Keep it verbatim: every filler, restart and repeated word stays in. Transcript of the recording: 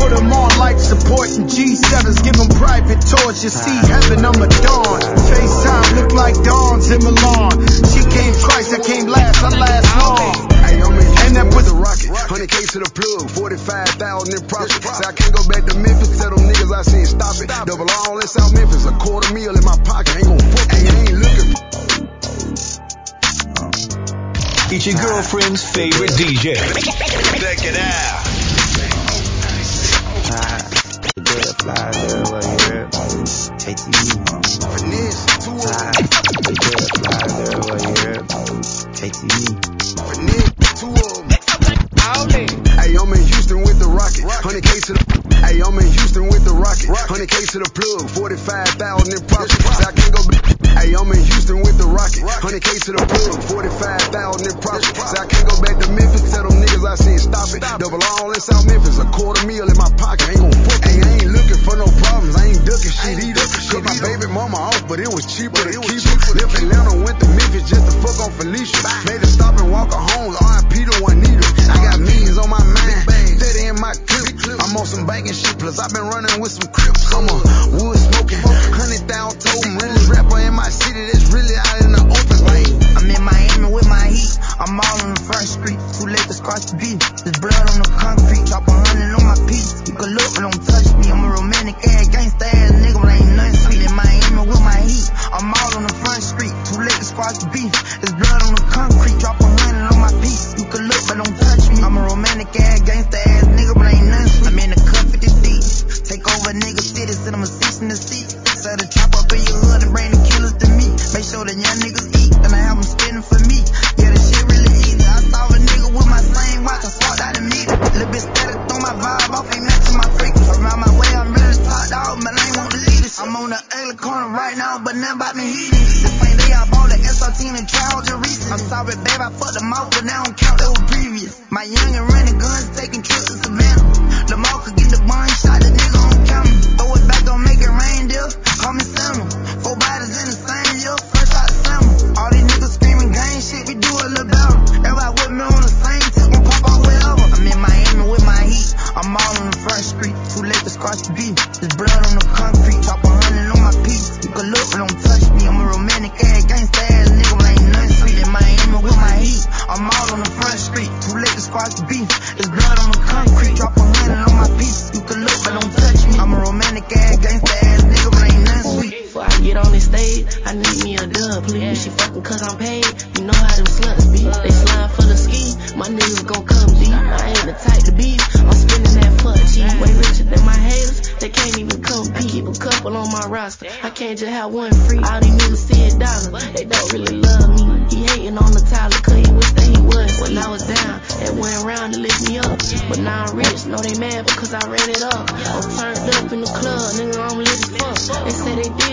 Put them on life support and G sevens, give them private tours. You see heaven, I'm a dawn. FaceTime look like dawns in Milan. She came twice, I came last, I last long. Hey, I'm in And that was the rocket, one hundred K to the plug, forty-five thousand in profit. Say I can't go back to Memphis, tell them niggas I seen stop it. Double all in South Memphis, a quarter meal in my pocket, ain't gon' fuck me, I ain't looking. It's your girlfriend's favorite D J. Check it out. The butterflies everywhere you rip. K T E. Finesse, two of them. The butterflies everywhere you rip. K T E. Finesse, two of them. Hey, I'm in Houston with the rocket, one hundred K to the. Hey, I'm in Houston with the rocket, one hundred K to the plug, forty-five thousand in profit. Say I can't go back. Hey, I'm in Houston with the rocket, one hundred K to the plug, forty-five thousand in profit. Say I can't go back to Memphis, tell them niggas I seen stop it. Double all in South Memphis, a quarter meal in my pocket, ain't gon' fuck. Hey, I ain't looking for no problems, I ain't ducking shit either. Cut my baby mama off, but it was cheaper to keep it. Left Atlanta, went to Memphis just to fuck on Felicia. Made her stop and walk her home, R I P to Juanita. I got millions on my mind, thirty in my clip. I'm on some banking shit, plus I've been running with some crips. I'm a wood smoking, hundred thousand totem, realest rapper in my city that's really out in the open lane. I'm in Miami with my heat, I'm all on the first street, too late to scratch the beat. There's blood on the concrete, drop a hundred on my piece. You can look but don't touch me, I'm a romantic ass gangsta ass nigga, but ain't nothing sweet. In Miami with my heat, I'm all on the front street, too late to scratch the beef. There's blood on the concrete, drop a hundred on my piece. You can look but don't touch me, I'm a romantic ass gangsta ass nigga, but ain't nothing sweet. I'm in the cup fifty deep, take over nigga city, sit them a six in the seat. Set a trap up in your hood and bring the killers to me. Make sure the young niggas eat, and I have them spinning for me. Yeah, this shit really easy. I saw a nigga with my same watch, I swapped out immediately. Little bit static, throw my vibe off, ain't matching my frequency. Around my way, I'm really top dog, but I ain't want to lead it. I'm on the ugly corner right now, but nothing about me heating. The same day I bought the S R T and trial just recent. I'm sorry, babe, I fucked them out, but now I don't count, they were previous. My youngin' running guns, taking trips to Savannah. Lamar could get the bun shot, the nigga on camera. Throw it back, don't make it rain, deal. Call me Santa. Four bodies in the same year, first shot summer. All these niggas screaming gang shit, we do a little better. Everybody with me on the same tip, gon' pop off wherever. I'm in Miami with my heat, I'm all on the front street, too late to scratch the beef. There's blood on the concrete, drop a hundred on my piece. You can look but don't touch me, I'm a romantic ass gangsta ass nigga, but ain't nothing sweet. In Miami with my heat, I'm all on the front street, too late to scratch the beef. There's blood on the concrete, drop a hundred on my piece. You can look but don't touch me, I'm a romantic ass gangsta ass nigga, but ain't nothing sweet. Before I get on this stage, I need me a dub, please. She fucking cause I'm paid, you know how them sluts be. They slime for the ski, my niggas gon' come deep. I ain't the type to beef, I'm spending that fuck cheap. Way richer than my haters, they can't even compete. Keep a couple on my roster, I can't just have one free. All these niggas see a dollar, they don't really love me. He hating on the Tyler, cause he wish that he was. When I was down, they went around to lift me up. But now I'm rich, know they mad because I ran it up. I'm turned up in the club, nigga, I'm lit as fuck. They say they do